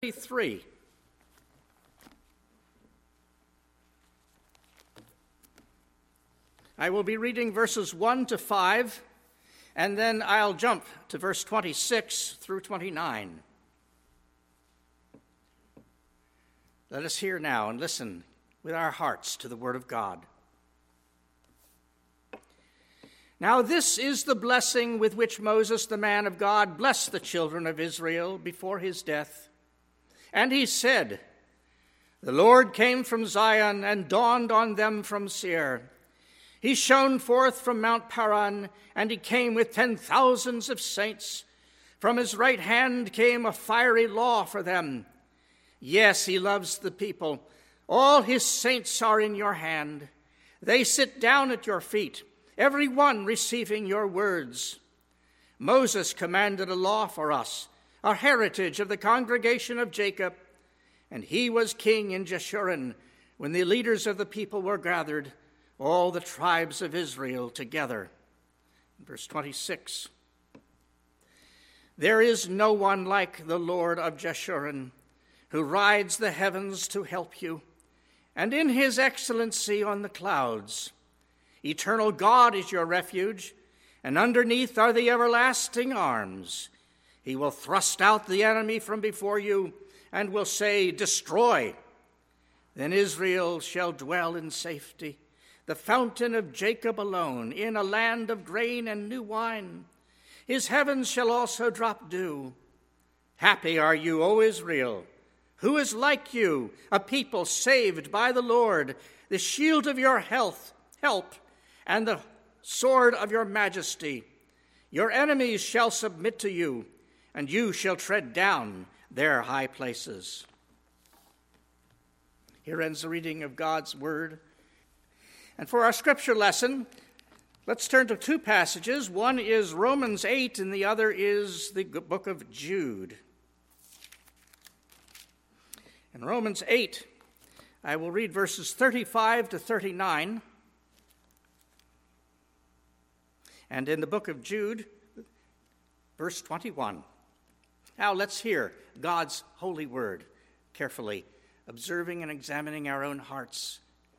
3. I will be reading verses 1 to 5, and then I'll jump to verse 26 through 29. Let us hear now and listen with our hearts to the word of God. Now this is the blessing with which Moses, the man of God, blessed the children of Israel before his death. And he said, "The Lord came from Zion and dawned on them from Seir. He shone forth from Mount Paran, and he came with 10,000s of saints. From his right hand came a fiery law for them. Yes, he loves the people. All his saints are in your hand. They sit down at your feet, every one receiving your words. Moses commanded a law for us, our heritage of the congregation of Jacob, and he was king in Jeshurun when the leaders of the people were gathered, all the tribes of Israel together." Verse 26. "There is no one like the Lord of Jeshurun, who rides the heavens to help you, and in his excellency on the clouds. Eternal God is your refuge, and underneath are the everlasting arms. He will thrust out the enemy from before you and will say, 'Destroy.' Then Israel shall dwell in safety, the fountain of Jacob alone, in a land of grain and new wine. His heavens shall also drop dew. Happy are you, O Israel. Who is like you, a people saved by the Lord, the shield of your help, and the sword of your majesty? Your enemies shall submit to you, and you shall tread down their high places." Here ends the reading of God's word. And for our scripture lesson, let's turn to two passages. One is Romans 8, and the other is the book of Jude. In Romans 8, I will read verses 35 to 39. And in the book of Jude, verse 21. Now let's hear God's holy word carefully, observing and examining our own hearts.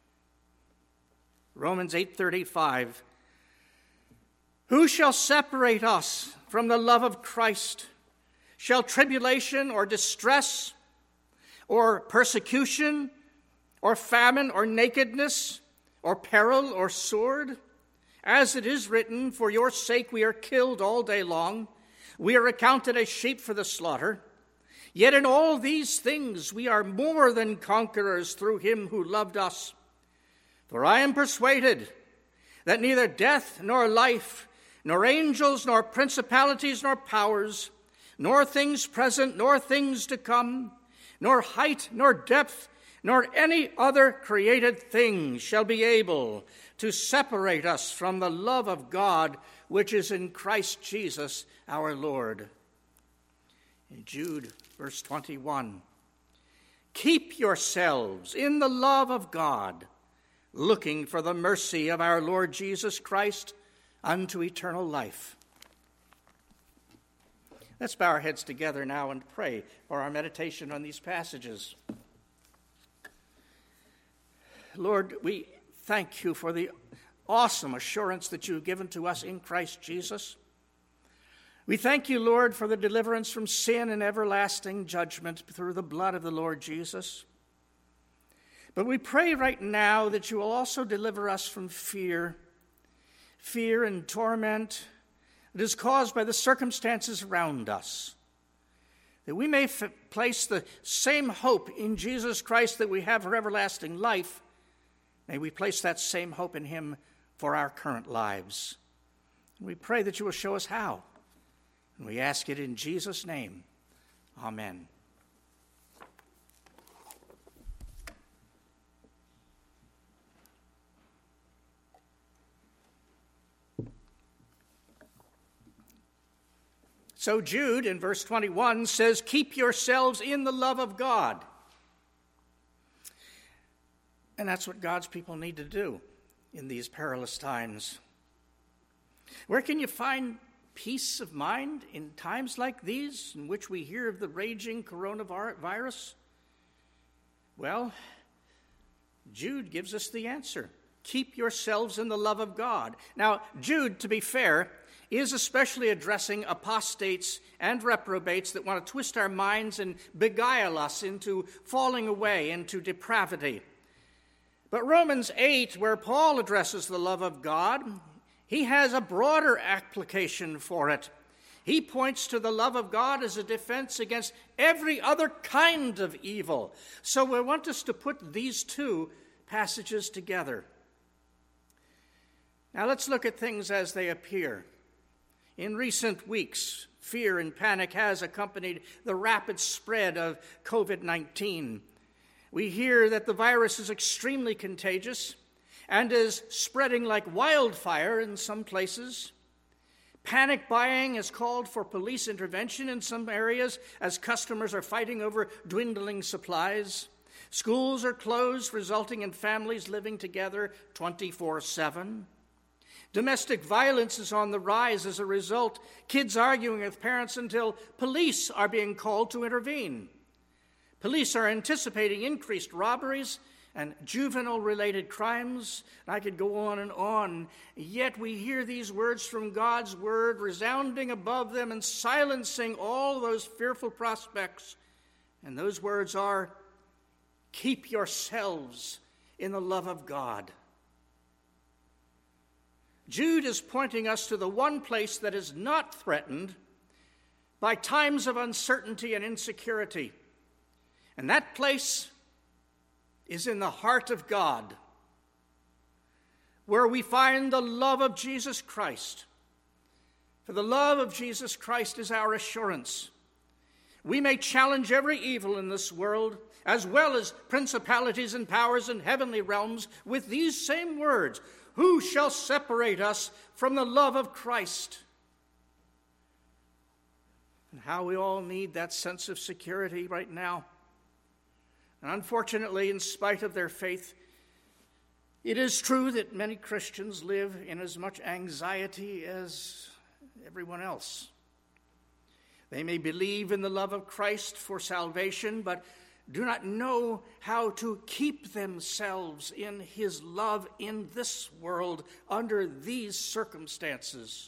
Romans 8:35. "Who shall separate us from the love of Christ? Shall tribulation or distress or persecution or famine or nakedness or peril or sword? As it is written, for your sake we are killed all day long. We are accounted as sheep for the slaughter. Yet in all these things we are more than conquerors through him who loved us. For I am persuaded that neither death nor life, nor angels, nor principalities, nor powers, nor things present, nor things to come, nor height, nor depth, nor any other created thing shall be able to separate us from the love of God, which is in Christ Jesus our Lord." In Jude, verse 21, "Keep yourselves in the love of God, looking for the mercy of our Lord Jesus Christ unto eternal life." Let's bow our heads together now and pray for our meditation on these passages. Lord, we thank you for the awesome assurance that you've given to us in Christ Jesus. We thank you, Lord, for the deliverance from sin and everlasting judgment through the blood of the Lord Jesus. But we pray right now that you will also deliver us from fear and torment that is caused by the circumstances around us, that we may place the same hope in Jesus Christ that we have for everlasting life. May we place that same hope in him for our current lives. And we pray that you will show us how. And we ask it in Jesus' name. Amen. So Jude, in verse 21, says, "Keep yourselves in the love of God." And that's what God's people need to do in these perilous times. Where can you find peace of mind in times like these, in which we hear of the raging coronavirus? Well, Jude gives us the answer. Keep yourselves in the love of God. Now, Jude, to be fair, is especially addressing apostates and reprobates that want to twist our minds and beguile us into falling away into depravity. But Romans 8, where Paul addresses the love of God, he has a broader application for it. He points to the love of God as a defense against every other kind of evil. So I want us to put these two passages together. Now let's look at things as they appear. In recent weeks, fear and panic has accompanied the rapid spread of COVID-19. We hear that the virus is extremely contagious and is spreading like wildfire in some places. Panic buying has called for police intervention in some areas as customers are fighting over dwindling supplies. Schools are closed, resulting in families living together 24/7. Domestic violence is on the rise as a result, kids arguing with parents until police are being called to intervene. Police are anticipating increased robberies and juvenile-related crimes. I could go on, yet we hear these words from God's word resounding above them and silencing all those fearful prospects. And those words are, keep yourselves in the love of God. Jude is pointing us to the one place that is not threatened by times of uncertainty and insecurity. And that place is in the heart of God, where we find the love of Jesus Christ. For the love of Jesus Christ is our assurance. We may challenge every evil in this world, as well as principalities and powers in heavenly realms, with these same words: who shall separate us from the love of Christ? And how we all need that sense of security right now. And unfortunately, in spite of their faith, it is true that many Christians live in as much anxiety as everyone else. They may believe in the love of Christ for salvation, but do not know how to keep themselves in his love in this world under these circumstances.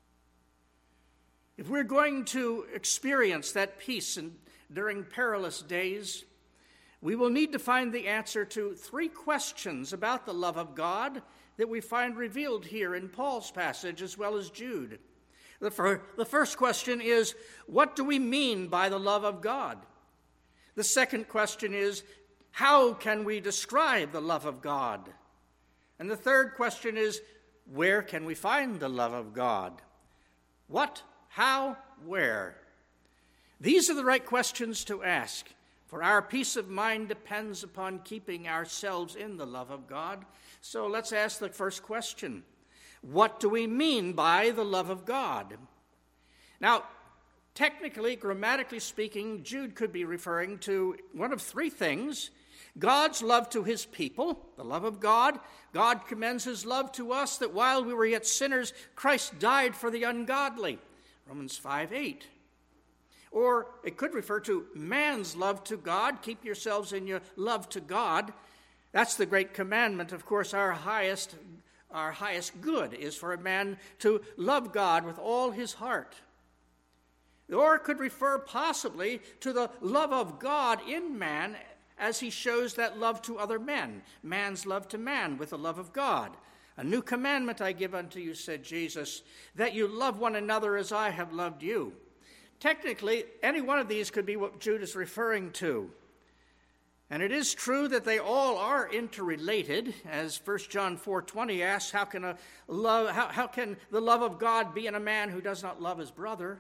If we're going to experience that peace during perilous days, we will need to find the answer to three questions about the love of God that we find revealed here in Paul's passage as well as Jude. The first question is, what do we mean by the love of God? The second question is, how can we describe the love of God? And the third question is, where can we find the love of God? What, how, where? These are the right questions to ask, for our peace of mind depends upon keeping ourselves in the love of God. So let's ask the first question. What do we mean by the love of God? Now, technically, grammatically speaking, Jude could be referring to one of three things: God's love to his people, the love of God. God commends his love to us that while we were yet sinners, Christ died for the ungodly. Romans 5:8. Or it could refer to man's love to God. Keep yourselves in your love to God. That's the great commandment. Of course, our highest good is for a man to love God with all his heart. Or it could refer possibly to the love of God in man as he shows that love to other men, man's love to man with the love of God. A new commandment I give unto you, said Jesus, that you love one another as I have loved you. Technically, any one of these could be what Jude is referring to. And it is true that they all are interrelated, as 1 John 4:20 asks, how can the love of God be in a man who does not love his brother?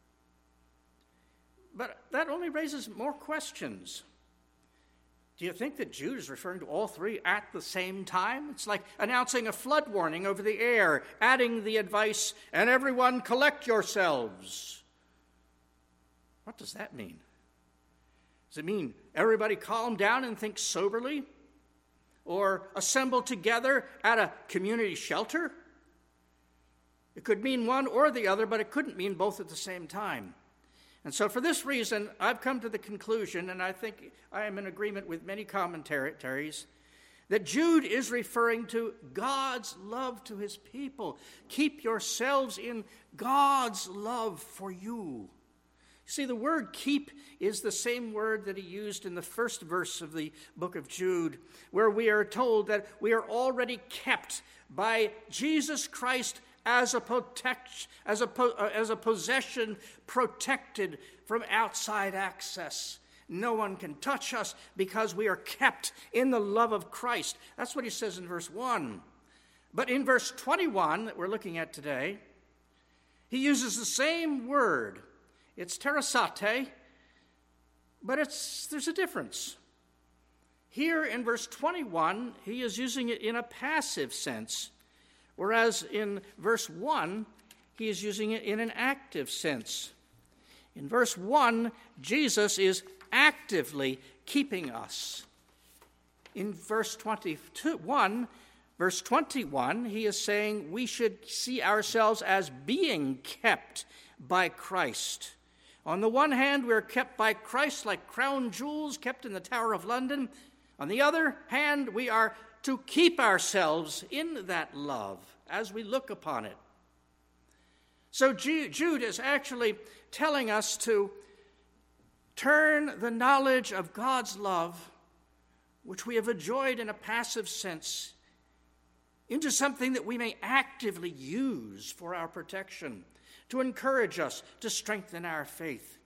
But that only raises more questions. Do you think that Jude is referring to all three at the same time? It's like announcing a flood warning over the air, adding the advice, and everyone collect yourselves. What does that mean? Does it mean everybody calm down and think soberly? Or assemble together at a community shelter? It could mean one or the other, but it couldn't mean both at the same time. And so for this reason, I've come to the conclusion, and I think I am in agreement with many commentaries, that Jude is referring to God's love to his people. Keep yourselves in God's love for you. See, the word keep is the same word that he used in the first verse of the book of Jude, where we are told that we are already kept by Jesus Christ as a possession, protected from outside access. No one can touch us because we are kept in the love of Christ. That's what he says in verse 1. But in verse 21 that we're looking at today, he uses the same word. It's terasate, but there's a difference. Here in verse 21, he is using it in a passive sense, whereas in verse 1, he is using it in an active sense. In verse 1, Jesus is actively keeping us. In verse 21, he is saying we should see ourselves as being kept by Christ. On the one hand, we're kept by Christ like crown jewels kept in the Tower of London. On the other hand, we are to keep ourselves in that love as we look upon it. So Jude is actually telling us to turn the knowledge of God's love, which we have enjoyed in a passive sense, into something that we may actively use for our protection, to encourage us, to strengthen our faith.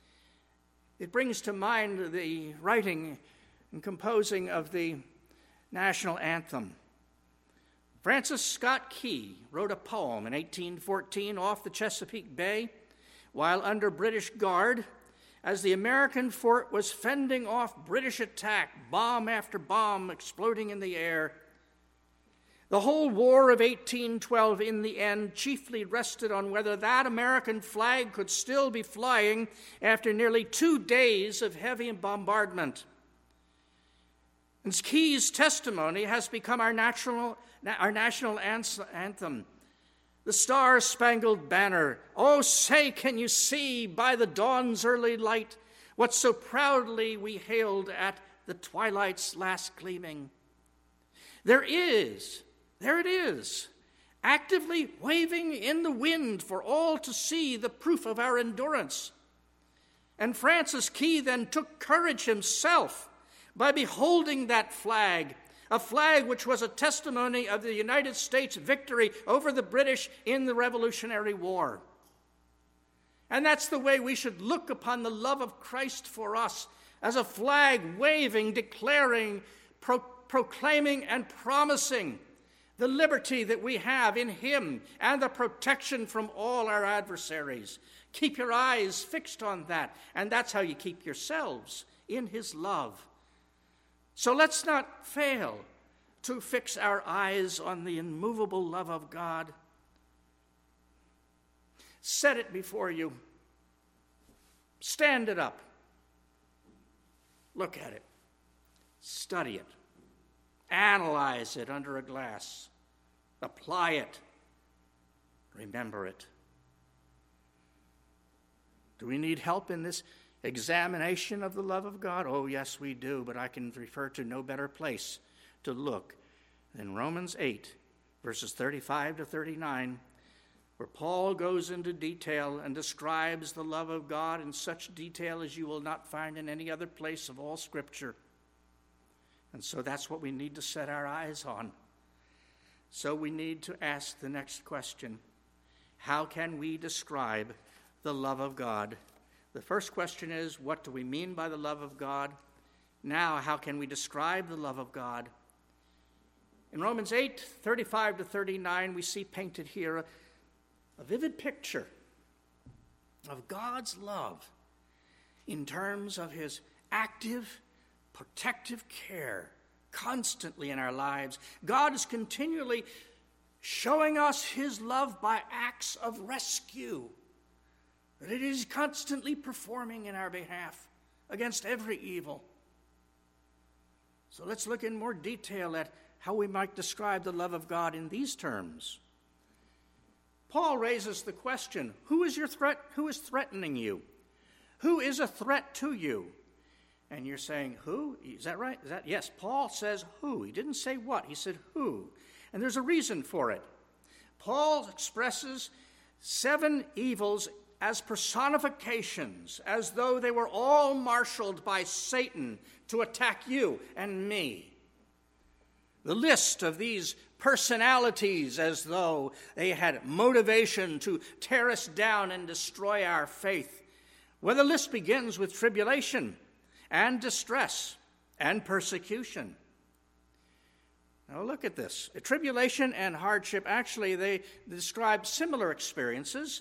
It brings to mind the writing and composing of the national anthem. Francis Scott Key wrote a poem in 1814 off the Chesapeake Bay while under British guard as the American fort was fending off British attack, bomb after bomb exploding in the air. The whole War of 1812, in the end, chiefly rested on whether that American flag could still be flying after nearly 2 days of heavy bombardment. And Key's testimony has become our national anthem. The Star-Spangled Banner. Oh, say, can you see by the dawn's early light what so proudly we hailed at the twilight's last gleaming? There it is, actively waving in the wind for all to see the proof of our endurance. And Francis Key then took courage himself by beholding that flag, a flag which was a testimony of the United States' victory over the British in the Revolutionary War. And that's the way we should look upon the love of Christ for us, as a flag waving, declaring, proclaiming, and promising the liberty that we have in him and the protection from all our adversaries. Keep your eyes fixed on that, and that's how you keep yourselves in his love. So let's not fail to fix our eyes on the immovable love of God. Set it before you. Stand it up. Look at it. Study it. Analyze it under a glass. Apply it. Remember it. Do we need help in this examination of the love of God? Oh, yes, we do, but I can refer to no better place to look than Romans 8, verses 35 to 39, where Paul goes into detail and describes the love of God in such detail as you will not find in any other place of all Scripture. And so that's what we need to set our eyes on. So we need to ask the next question: how can we describe the love of God? The first question is, what do we mean by the love of God? Now, how can we describe the love of God? In Romans 8, 35 to 39, we see painted here a vivid picture of God's love in terms of his active, protective care constantly in our lives. God is continually showing us his love by acts of rescue that it is constantly performing in our behalf against every evil. So let's look in more detail at how we might describe the love of God in these terms. Paul raises the question, who is your threat? Who is threatening you? Who is a threat to you? And you're saying, who? Is that right? Yes, Paul says who. He didn't say what. He said who. And there's a reason for it. Paul expresses 7 evils as personifications, as though they were all marshaled by Satan to attack you and me. The list of these personalities as though they had motivation to tear us down and destroy our faith. Well, the list begins with tribulation and distress and persecution. Now look at this. Tribulation and hardship, actually, they describe similar experiences.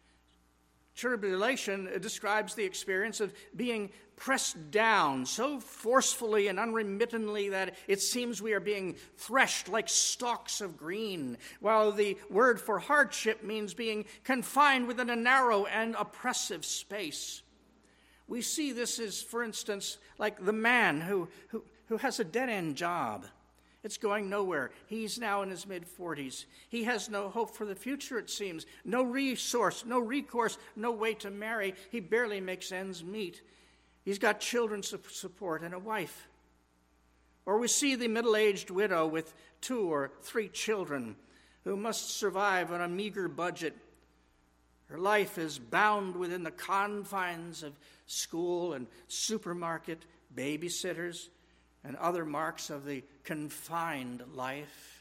Tribulation describes the experience of being pressed down so forcefully and unremittingly that it seems we are being threshed like stalks of green, while the word for hardship means being confined within a narrow and oppressive space. We see this as, for instance, like the man who has a dead-end job. It's going nowhere. He's now in his mid-40s. He has no hope for the future, it seems. No resource, no recourse, no way to marry. He barely makes ends meet. He's got children to support and a wife. Or we see the middle-aged widow with 2 or 3 children who must survive on a meager budget. Her life is bound within the confines of school and supermarket, babysitters, and other marks of the confined life.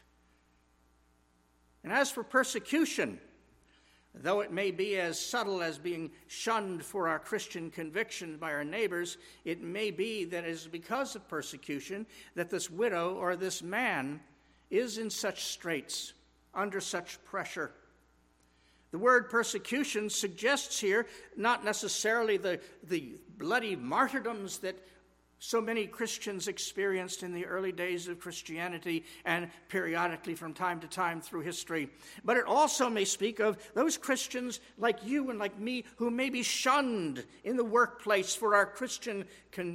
And as for persecution, though it may be as subtle as being shunned for our Christian convictions by our neighbors, it may be that it is because of persecution that this widow or this man is in such straits, under such pressure. The word persecution suggests here not necessarily the bloody martyrdoms that so many Christians experienced in the early days of Christianity and periodically from time to time through history. But it also may speak of those Christians like you and like me who may be shunned in the workplace for our Christian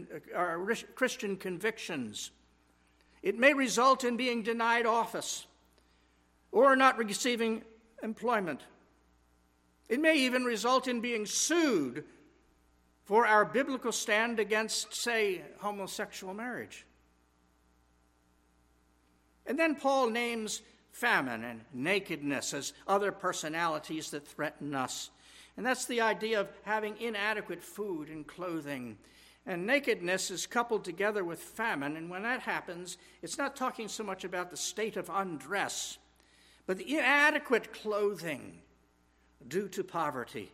convictions. It may result in being denied office or not receiving employment. It may even result in being sued for our biblical stand against, say, homosexual marriage. And then Paul names famine and nakedness as other personalities that threaten us. And that's the idea of having inadequate food and clothing. And nakedness is coupled together with famine, and when that happens, it's not talking so much about the state of undress, but the inadequate clothing due to poverty.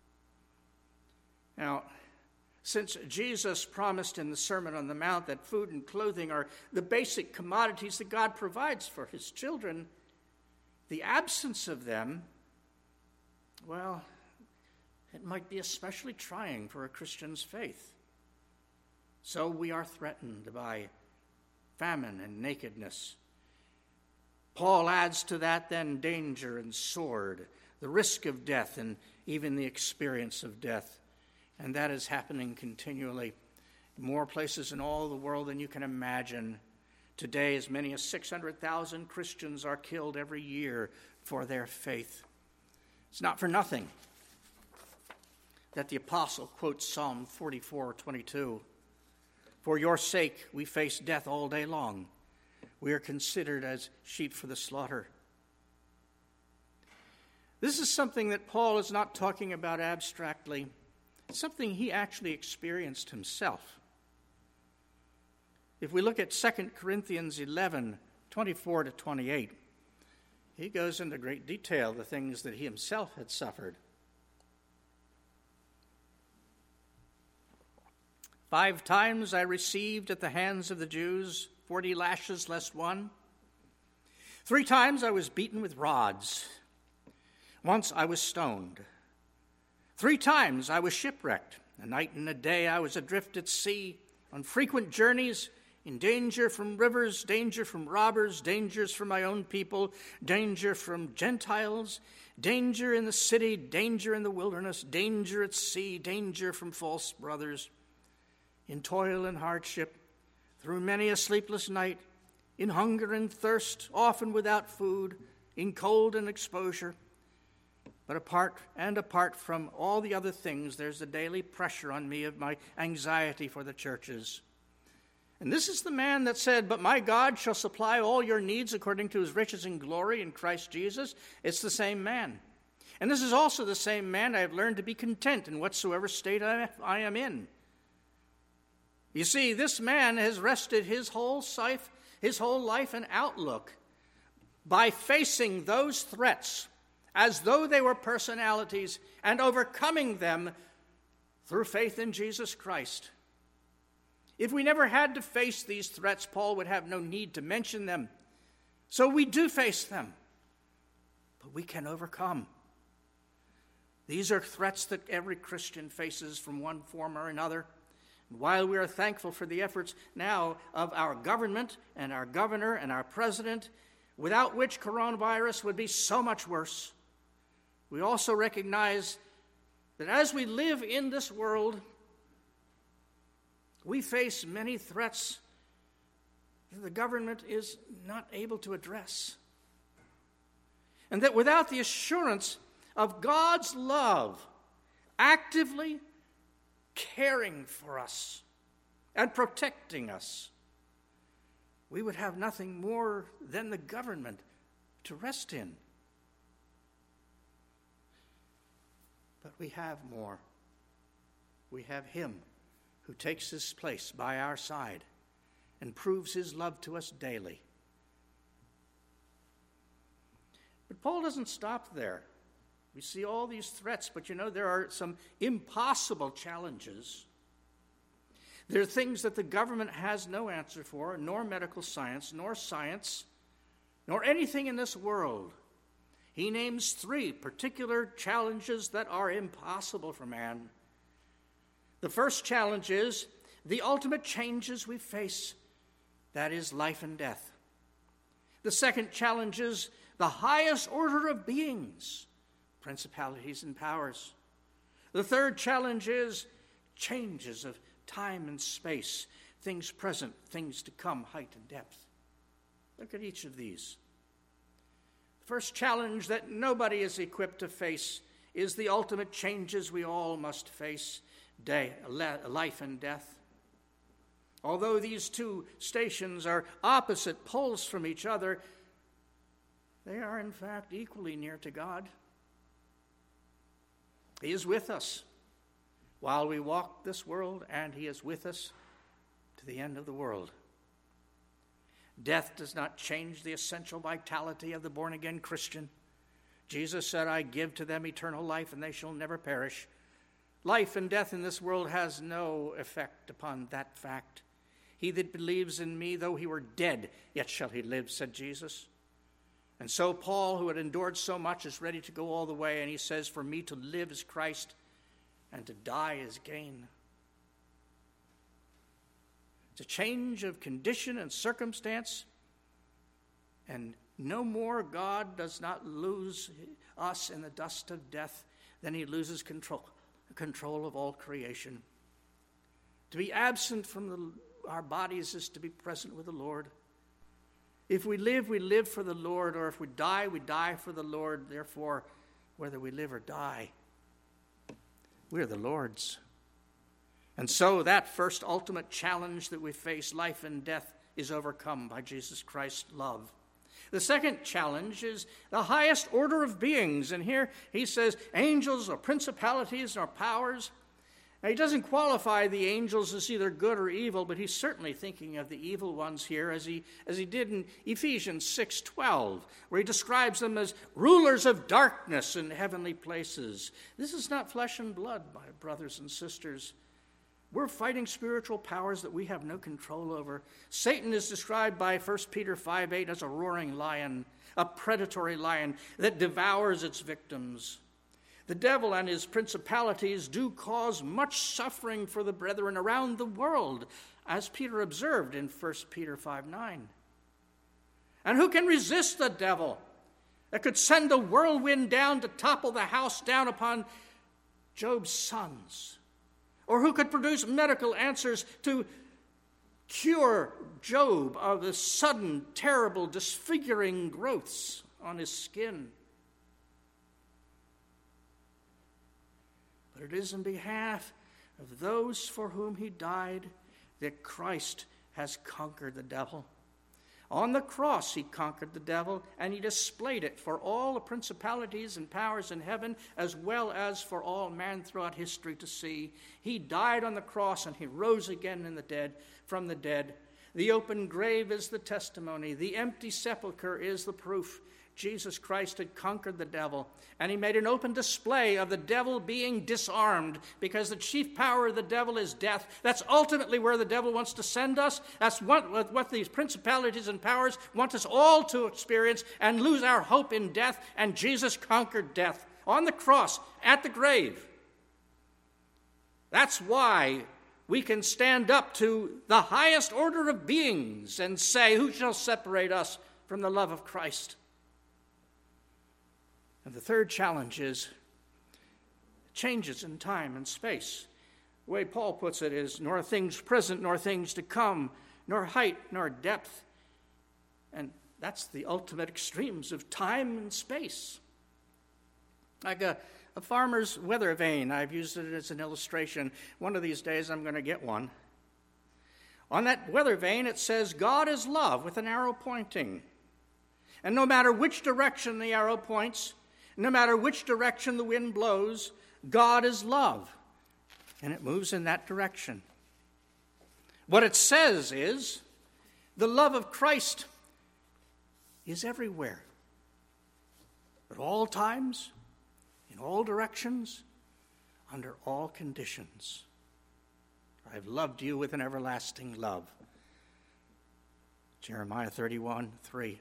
Now, since Jesus promised in the Sermon on the Mount that food and clothing are the basic commodities that God provides for his children, the absence of them, well, it might be especially trying for a Christian's faith. So we are threatened by famine and nakedness. Paul adds to that then danger and sword, the risk of death and even the experience of death. And that is happening continually in more places in all the world than you can imagine. Today, as many as 600,000 Christians are killed every year for their faith. It's not for nothing that the apostle quotes Psalm 44:22. For your sake we face death all day long. We are considered as sheep for the slaughter. This is something that Paul is not talking about abstractly. It's something he actually experienced himself. If we look at 2 Corinthians 11:24-28, he goes into great detail the things that he himself had suffered. 5 times I received at the hands of the Jews 40 lashes less one. 3 times I was beaten with rods. Once I was stoned. 3 times I was shipwrecked. A night and a day I was adrift at sea, on frequent journeys, in danger from rivers, danger from robbers, dangers from my own people, danger from Gentiles, danger in the city, danger in the wilderness, danger at sea, danger from false brothers, in toil and hardship, through many a sleepless night, in hunger and thirst, often without food, in cold and exposure. But apart from all the other things, there's the daily pressure on me of my anxiety for the churches. And this is the man that said, "But my God shall supply all your needs according to his riches and glory in Christ Jesus." It's the same man. And this is also the same man I have learned to be content in whatsoever state I am in. You see, this man has rested his whole life and outlook by facing those threats as though they were personalities and overcoming them through faith in Jesus Christ. If we never had to face these threats, Paul would have no need to mention them. So we do face them, but we can overcome. These are threats that every Christian faces from one form or another. And while we are thankful for the efforts now of our government and our governor and our president, without which coronavirus would be so much worse, we also recognize that as we live in this world, we face many threats that the government is not able to address. And that without the assurance of God's love actively caring for us and protecting us, we would have nothing more than the government to rest in. But we have more. We have him who takes his place by our side and proves his love to us daily. But Paul doesn't stop there. We see all these threats, but there are some impossible challenges. There are things that the government has no answer for, nor medical science, nor science, nor anything in this world. He names 3 particular challenges that are impossible for man. The first challenge is the ultimate changes we face, that is life and death. The second challenge is the highest order of beings, principalities and powers. The third challenge is changes of time and space, things present, things to come, height and depth. Look at each of these. The first challenge that nobody is equipped to face is the ultimate changes we all must face, life and death. Although these 2 stations are opposite poles from each other, they are in fact equally near to God. He is with us while we walk this world, and he is with us to the end of the world. Death does not change the essential vitality of the born-again Christian. Jesus said, "I give to them eternal life, and they shall never perish." Life and death in this world has no effect upon that fact. "He that believes in me, though he were dead, yet shall he live," said Jesus. And so Paul, who had endured so much, is ready to go all the way, and he says, "For me to live is Christ, and to die is gain." It's a change of condition and circumstance, and no more God does not lose us in the dust of death than he loses control of all creation. To be absent from our bodies is to be present with the Lord. If we live for the Lord, or if we die for the Lord. Therefore, whether we live or die, we're the Lord's. And so that first ultimate challenge that we face, life and death, is overcome by Jesus Christ's love. The second challenge is the highest order of beings. And here he says angels or principalities or powers. Now, he doesn't qualify the angels as either good or evil, but he's certainly thinking of the evil ones here as he did in Ephesians 6:12, where he describes them as rulers of darkness in heavenly places. This is not flesh and blood, my brothers and sisters. We're fighting spiritual powers that we have no control over. Satan is described by 1 Peter 5:8 as a roaring lion, a predatory lion that devours its victims. The devil and his principalities do cause much suffering for the brethren around the world, as Peter observed in 1 Peter 5:9. And who can resist the devil that could send a whirlwind down to topple the house down upon Job's sons? Or who could produce medical answers to cure Job of the sudden, terrible, disfiguring growths on his skin? but it is in behalf of those for whom he died that Christ has conquered the devil. On the cross, he conquered the devil, and he displayed it for all the principalities and powers in heaven, as well as for all man throughout history to see. He died on the cross, and he rose again from the dead. The open grave is the testimony. The empty sepulcher is the proof. Jesus Christ had conquered the devil, and he made an open display of the devil being disarmed, because the chief power of the devil is death. That's ultimately where the devil wants to send us. That's what these principalities and powers want us all to experience and lose our hope in death, and Jesus conquered death on the cross, at the grave. That's why we can stand up to the highest order of beings and say, who shall separate us from the love of Christ? And the third challenge is changes in time and space. The way Paul puts it is, nor things present, nor things to come, nor height, nor depth. And that's the ultimate extremes of time and space. Like a farmer's weather vane, I've used it as an illustration. One of these days I'm going to get one. On that weather vane it says, God is love, with an arrow pointing. And no matter which direction the arrow points, no matter which direction the wind blows, God is love, and it moves in that direction. What it says is, the love of Christ is everywhere, at all times, in all directions, under all conditions. I've loved you with an everlasting love. Jeremiah 31:3.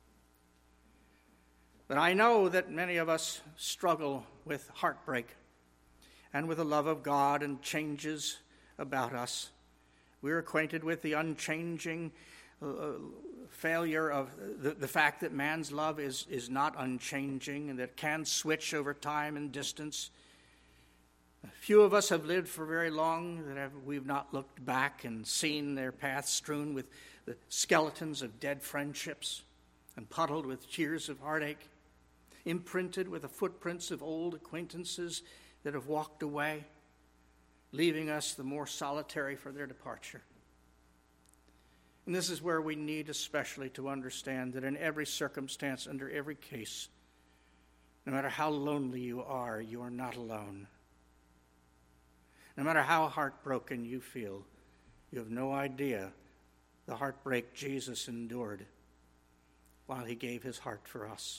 But I know that many of us struggle with heartbreak and with the love of God and changes about us. We're acquainted with the unchanging failure of the fact that man's love is not unchanging and that it can switch over time and distance. Few of us have lived for very long that we've not looked back and seen their paths strewn with the skeletons of dead friendships and puddled with tears of heartache, imprinted with the footprints of old acquaintances that have walked away, leaving us the more solitary for their departure. And this is where we need especially to understand that in every circumstance, under every case, no matter how lonely you are not alone. No matter how heartbroken you feel, you have no idea the heartbreak Jesus endured while he gave his heart for us.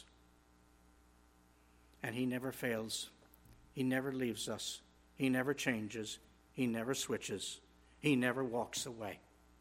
And he never fails. He never leaves us. He never changes. He never switches. He never walks away.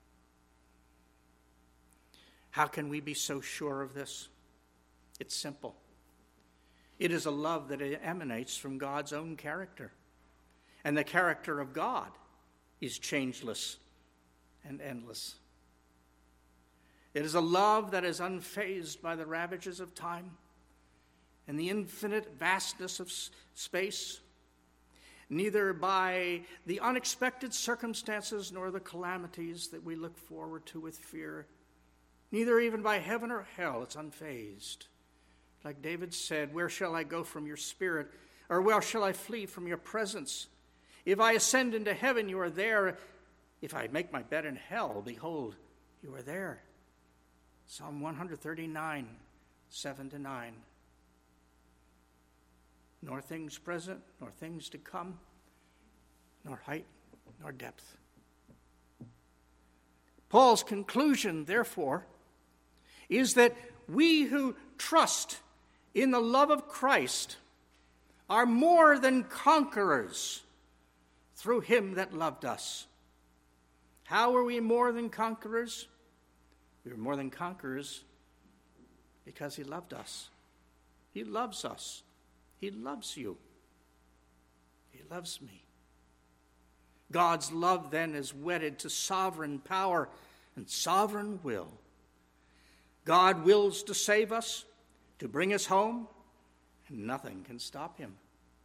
How can we be so sure of this? It's simple. It is a love that emanates from God's own character. And the character of God is changeless and endless. It is a love that is unfazed by the ravages of time and the infinite vastness of space, neither by the unexpected circumstances nor the calamities that we look forward to with fear, neither even by heaven or hell. It's unfazed. Like David said, where shall I go from your spirit? Or where shall I flee from your presence? If I ascend into heaven, you are there. If I make my bed in hell, behold, you are there. Psalm 139, 7-9. Nor things present, nor things to come, nor height, nor depth. Paul's conclusion, therefore, is that we who trust in the love of Christ are more than conquerors through him that loved us. How are we more than conquerors? We are more than conquerors because he loved us. He loves us. He loves you. He loves me. God's love then is wedded to sovereign power and sovereign will. God wills to save us, to bring us home, and nothing can stop him.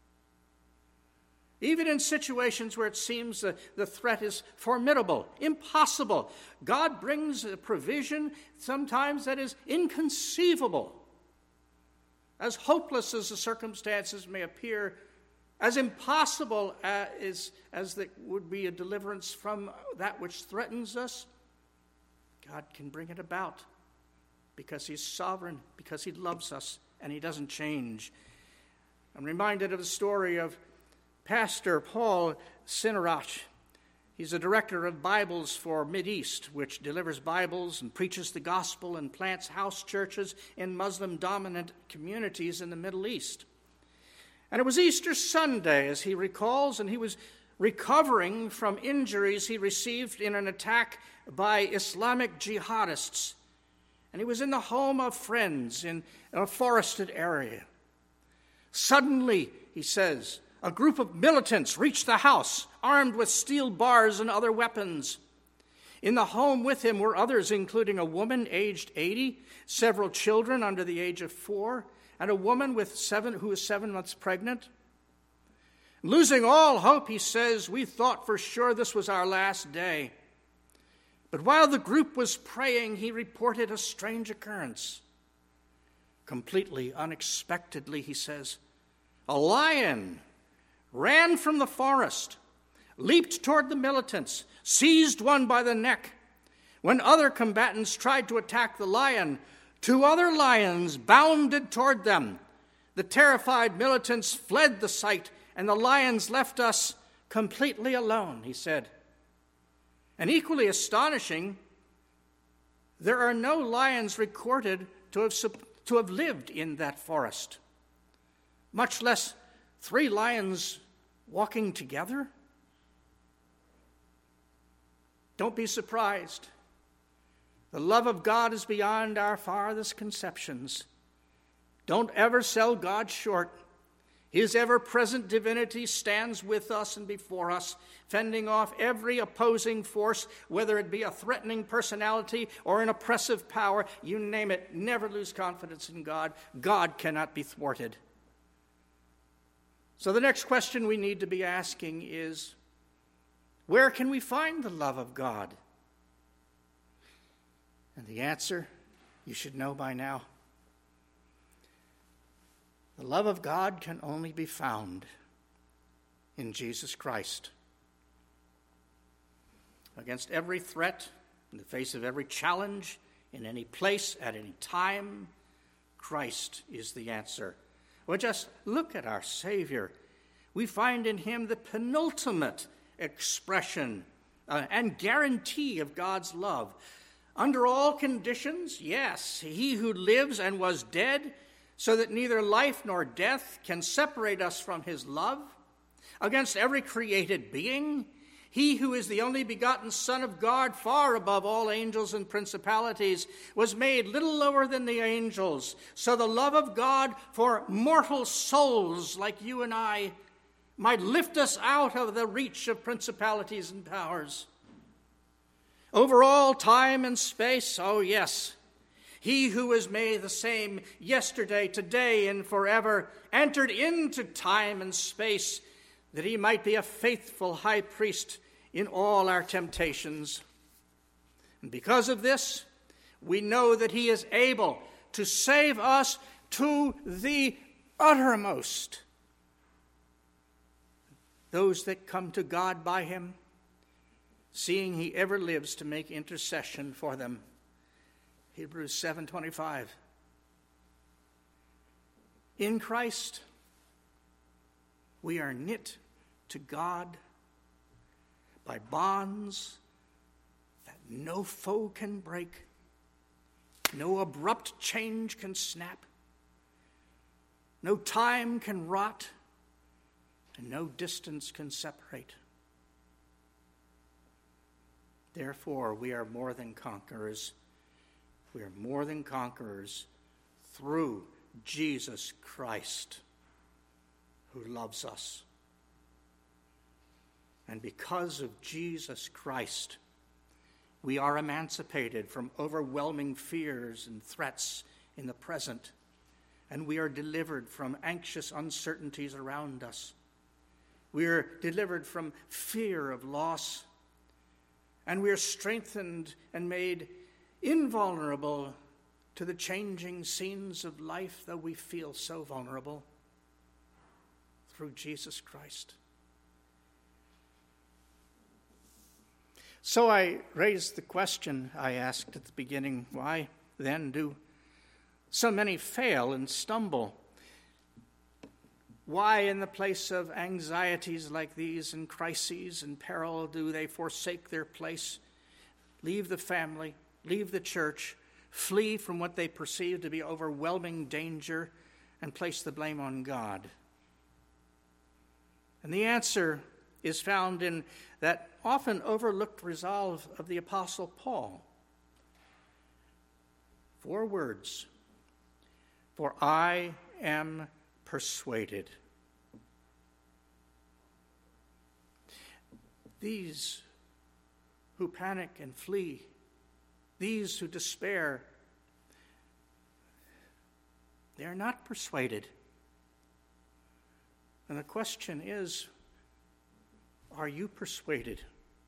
Even in situations where it seems the threat is formidable, impossible, God brings a provision sometimes that is inconceivable. As hopeless as the circumstances may appear, as impossible as that would be a deliverance from that which threatens us, God can bring it about because he's sovereign, because he loves us, and he doesn't change. I'm reminded of the story of Pastor Paul Sinarach. He's a director of Bibles for Mideast, which delivers Bibles and preaches the gospel and plants house churches in Muslim-dominant communities in the Middle East. And it was Easter Sunday, as he recalls, and he was recovering from injuries he received in an attack by Islamic jihadists. And he was in the home of friends in a forested area. Suddenly, he says, a group of militants reached the house, armed with steel bars and other weapons. In the home with him were others, including a woman aged 80, several children under the age of 4, and a woman who was 7 months pregnant. Losing all hope, he says, we thought for sure this was our last day. But while the group was praying, he reported a strange occurrence. Completely unexpectedly, he says, a lion ran from the forest, leaped toward the militants, seized one by the neck. When other combatants tried to attack the lion, 2 other lions bounded toward them. The terrified militants fled the site, and the lions left us completely alone, he said. And equally astonishing, there are no lions recorded to have lived in that forest, much less 3 lions walking together. Don't be surprised. The love of God is beyond our farthest conceptions. Don't ever sell God short. His ever-present divinity stands with us and before us, fending off every opposing force, whether it be a threatening personality or an oppressive power. You name it. Never lose confidence in God. God cannot be thwarted. So the next question we need to be asking is, where can we find the love of God? And the answer, you should know by now. The love of God can only be found in Jesus Christ. Against every threat, in the face of every challenge, in any place, at any time, Christ is the answer. Well, just look at our Savior. We find in him the penultimate expression and guarantee of God's love. Under all conditions, yes, he who lives and was dead, so that neither life nor death can separate us from his love. Against every created being, he who is the only begotten Son of God, far above all angels and principalities, was made little lower than the angels. So the love of God for mortal souls like you and I might lift us out of the reach of principalities and powers. Over all time and space, oh yes, he who is made the same yesterday, today, and forever, entered into time and space that he might be a faithful high priest in all our temptations. And because of this, we know that he is able to save us to the uttermost. Those that come to God by him, seeing he ever lives to make intercession for them. Hebrews 7:25. In Christ, we are knit to God by bonds that no foe can break, no abrupt change can snap, no time can rot, and no distance can separate. Therefore, we are more than conquerors. We are more than conquerors through Jesus Christ, who loves us. And because of Jesus Christ, we are emancipated from overwhelming fears and threats in the present, and we are delivered from anxious uncertainties around us. We are delivered from fear of loss, and we are strengthened and made invulnerable to the changing scenes of life, though we feel so vulnerable. through Jesus Christ. So I raised the question I asked at the beginning, why then do so many fail and stumble? Why, in the place of anxieties like these and crises and peril, do they forsake their place, leave the family, leave the church, flee from what they perceive to be overwhelming danger, and place the blame on God? And the answer is found in that often overlooked resolve of the Apostle Paul. 4 words: for I am persuaded. These who panic and flee, these who despair, they are not persuaded. And the question is, are you persuaded?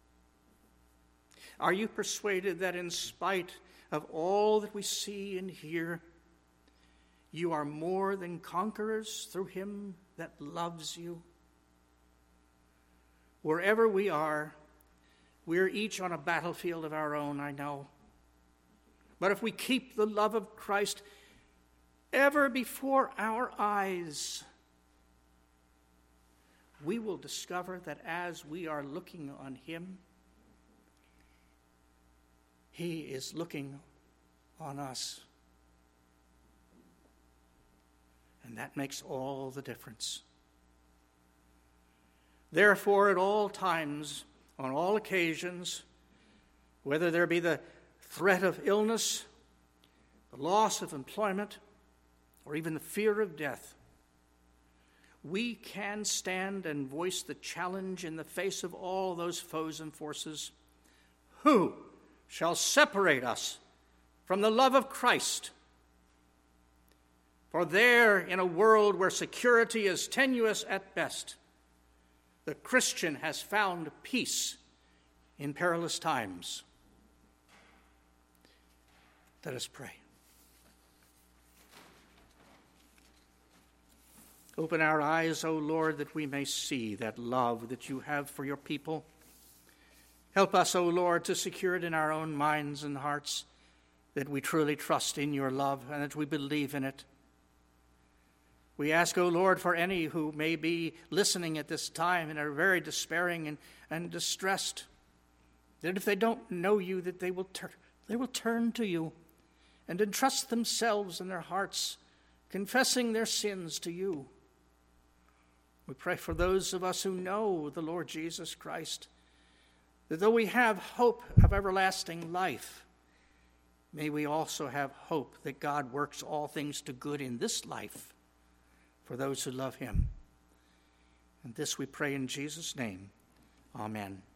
Are you persuaded that in spite of all that we see and hear, you are more than conquerors through him that loves you? Wherever we are each on a battlefield of our own, I know. But if we keep the love of Christ ever before our eyes, we will discover that as we are looking on him, he is looking on us. And that makes all the difference. Therefore, at all times, on all occasions, whether there be the threat of illness, the loss of employment, or even the fear of death, we can stand and voice the challenge in the face of all those foes and forces. Who shall separate us from the love of Christ? For there, in a world where security is tenuous at best, the Christian has found peace in perilous times. Let us pray. Open our eyes, O Lord, that we may see that love that you have for your people. Help us, O Lord, to secure it in our own minds and hearts, that we truly trust in your love and that we believe in it. We ask, O Lord, for any who may be listening at this time and are very despairing and distressed, that if they don't know you, that they will turn to you and entrust themselves and their hearts, confessing their sins to you. We pray for those of us who know the Lord Jesus Christ, that though we have hope of everlasting life, may we also have hope that God works all things to good in this life for those who love him. And this we pray in Jesus' name. Amen.